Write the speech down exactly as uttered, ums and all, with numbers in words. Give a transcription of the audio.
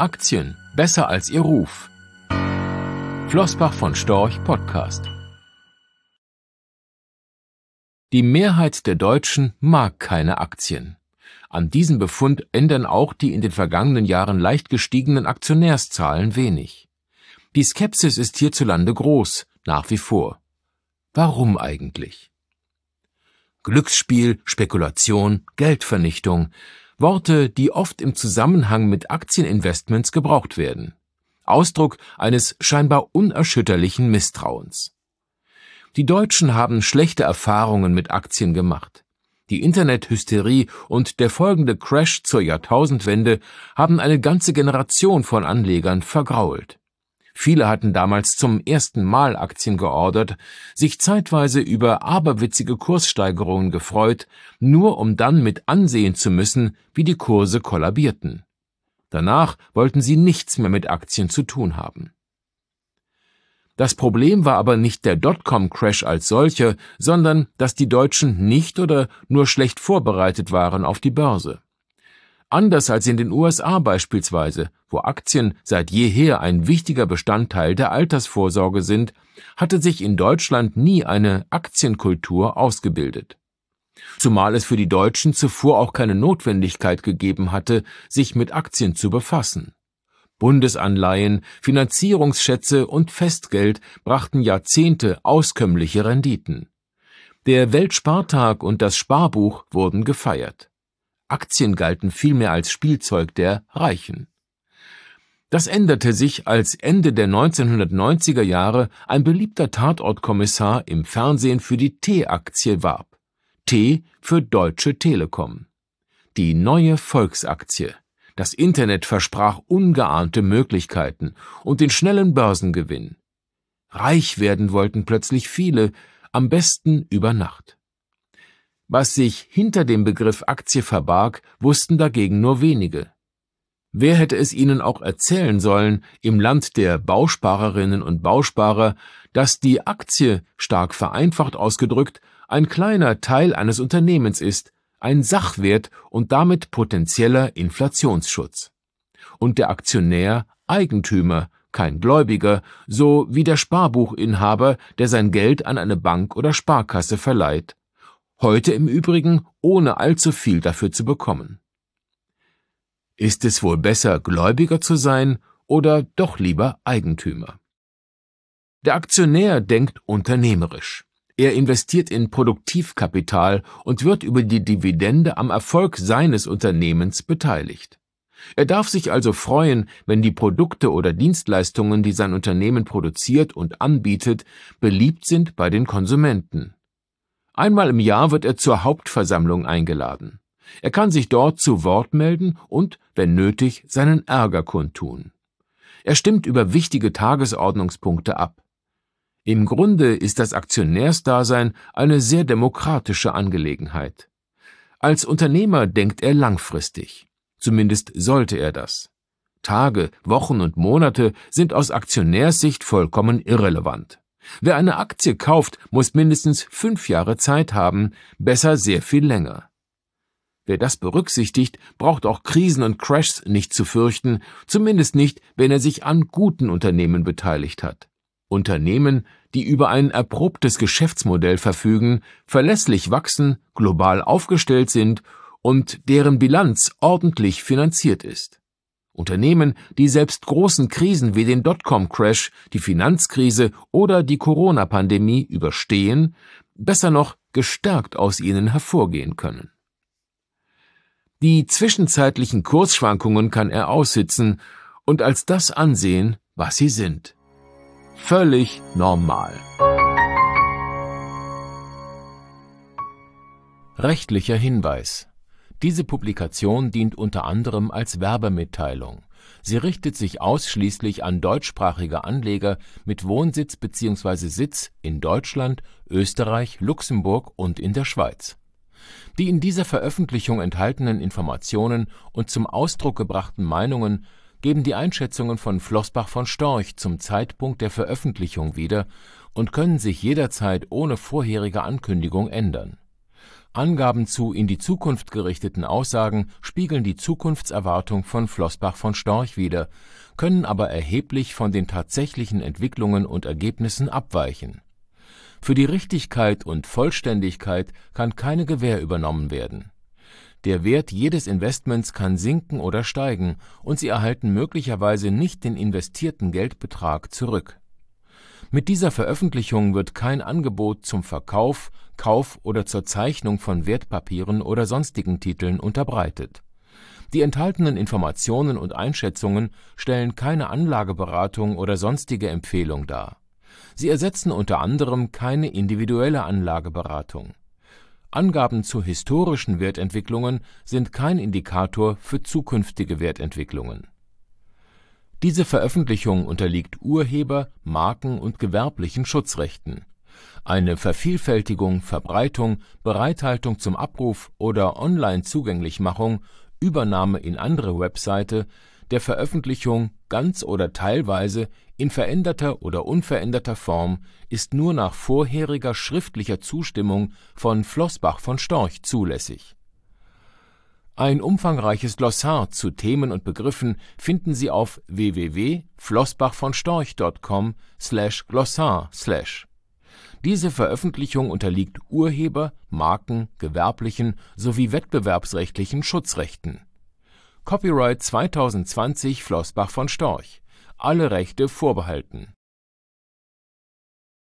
Aktien besser als ihr Ruf. Flossbach von Storch Podcast. Die Mehrheit der Deutschen mag keine Aktien. An diesem Befund ändern auch die in den vergangenen Jahren leicht gestiegenen Aktionärszahlen wenig. Die Skepsis ist hierzulande groß, nach wie vor. Warum eigentlich? Glücksspiel, Spekulation, Geldvernichtung, Worte, die oft im Zusammenhang mit Aktieninvestments gebraucht werden. Ausdruck eines scheinbar unerschütterlichen Misstrauens. Die Deutschen haben schlechte Erfahrungen mit Aktien gemacht. Die Internethysterie und der folgende Crash zur Jahrtausendwende haben eine ganze Generation von Anlegern vergrault. Viele hatten damals zum ersten Mal Aktien geordert, sich zeitweise über aberwitzige Kurssteigerungen gefreut, nur um dann mit ansehen zu müssen, wie die Kurse kollabierten. Danach wollten sie nichts mehr mit Aktien zu tun haben. Das Problem war aber nicht der Dotcom-Crash als solcher, sondern dass die Deutschen nicht oder nur schlecht vorbereitet waren auf die Börse. Anders als in den U S A beispielsweise, wo Aktien seit jeher ein wichtiger Bestandteil der Altersvorsorge sind, hatte sich in Deutschland nie eine Aktienkultur ausgebildet. Zumal es für die Deutschen zuvor auch keine Notwendigkeit gegeben hatte, sich mit Aktien zu befassen. Bundesanleihen, Finanzierungsschätze und Festgeld brachten Jahrzehnte auskömmliche Renditen. Der Weltspartag und das Sparbuch wurden gefeiert. Aktien galten vielmehr als Spielzeug der Reichen. Das änderte sich, als Ende der neunzehnhundertneunziger Jahre ein beliebter Tatortkommissar im Fernsehen für die T-Aktie warb. T für Deutsche Telekom. Die neue Volksaktie. Das Internet versprach ungeahnte Möglichkeiten und den schnellen Börsengewinn. Reich werden wollten plötzlich viele, am besten über Nacht. Was sich hinter dem Begriff Aktie verbarg, wussten dagegen nur wenige. Wer hätte es ihnen auch erzählen sollen, im Land der Bausparerinnen und Bausparer, dass die Aktie, stark vereinfacht ausgedrückt, ein kleiner Teil eines Unternehmens ist, ein Sachwert und damit potenzieller Inflationsschutz. Und der Aktionär Eigentümer, kein Gläubiger, so wie der Sparbuchinhaber, der sein Geld an eine Bank oder Sparkasse verleiht, heute im Übrigen ohne allzu viel dafür zu bekommen. Ist es wohl besser, Gläubiger zu sein oder doch lieber Eigentümer? Der Aktionär denkt unternehmerisch. Er investiert in Produktivkapital und wird über die Dividende am Erfolg seines Unternehmens beteiligt. Er darf sich also freuen, wenn die Produkte oder Dienstleistungen, die sein Unternehmen produziert und anbietet, beliebt sind bei den Konsumenten. Einmal im Jahr wird er zur Hauptversammlung eingeladen. Er kann sich dort zu Wort melden und, wenn nötig, seinen Ärger kundtun. Er stimmt über wichtige Tagesordnungspunkte ab. Im Grunde ist das Aktionärsdasein eine sehr demokratische Angelegenheit. Als Unternehmer denkt er langfristig. Zumindest sollte er das. Tage, Wochen und Monate sind aus Aktionärssicht vollkommen irrelevant. Wer eine Aktie kauft, muss mindestens fünf Jahre Zeit haben, besser sehr viel länger. Wer das berücksichtigt, braucht auch Krisen und Crashs nicht zu fürchten, zumindest nicht, wenn er sich an guten Unternehmen beteiligt hat. Unternehmen, die über ein erprobtes Geschäftsmodell verfügen, verlässlich wachsen, global aufgestellt sind und deren Bilanz ordentlich finanziert ist. Unternehmen, die selbst großen Krisen wie den Dotcom-Crash, die Finanzkrise oder die Corona-Pandemie überstehen, besser noch gestärkt aus ihnen hervorgehen können. Die zwischenzeitlichen Kursschwankungen kann er aussitzen und als das ansehen, was sie sind. Völlig normal. Rechtlicher Hinweis. Diese Publikation dient unter anderem als Werbemitteilung. Sie richtet sich ausschließlich an deutschsprachige Anleger mit Wohnsitz bzw. Sitz in Deutschland, Österreich, Luxemburg und in der Schweiz. Die in dieser Veröffentlichung enthaltenen Informationen und zum Ausdruck gebrachten Meinungen geben die Einschätzungen von Flossbach von Storch zum Zeitpunkt der Veröffentlichung wieder und können sich jederzeit ohne vorherige Ankündigung ändern. Angaben zu in die Zukunft gerichteten Aussagen spiegeln die Zukunftserwartung von Flossbach von Storch wider, können aber erheblich von den tatsächlichen Entwicklungen und Ergebnissen abweichen. Für die Richtigkeit und Vollständigkeit kann keine Gewähr übernommen werden. Der Wert jedes Investments kann sinken oder steigen, und Sie erhalten möglicherweise nicht den investierten Geldbetrag zurück. Mit dieser Veröffentlichung wird kein Angebot zum Verkauf, Kauf oder zur Zeichnung von Wertpapieren oder sonstigen Titeln unterbreitet. Die enthaltenen Informationen und Einschätzungen stellen keine Anlageberatung oder sonstige Empfehlung dar. Sie ersetzen unter anderem keine individuelle Anlageberatung. Angaben zu historischen Wertentwicklungen sind kein Indikator für zukünftige Wertentwicklungen. Diese Veröffentlichung unterliegt Urheber-, Marken- und gewerblichen Schutzrechten. Eine Vervielfältigung, Verbreitung, Bereithaltung zum Abruf oder Online-Zugänglichmachung, Übernahme in andere Webseite, der Veröffentlichung ganz oder teilweise in veränderter oder unveränderter Form ist nur nach vorheriger schriftlicher Zustimmung von Flossbach von Storch zulässig. Ein umfangreiches Glossar zu Themen und Begriffen finden Sie auf w w w punkt flossbachvonstorch punkt com slash glossar slash. Diese Veröffentlichung unterliegt Urheber-, Marken-, gewerblichen sowie wettbewerbsrechtlichen Schutzrechten. Copyright zwanzig zwanzig Flossbach von Storch. Alle Rechte vorbehalten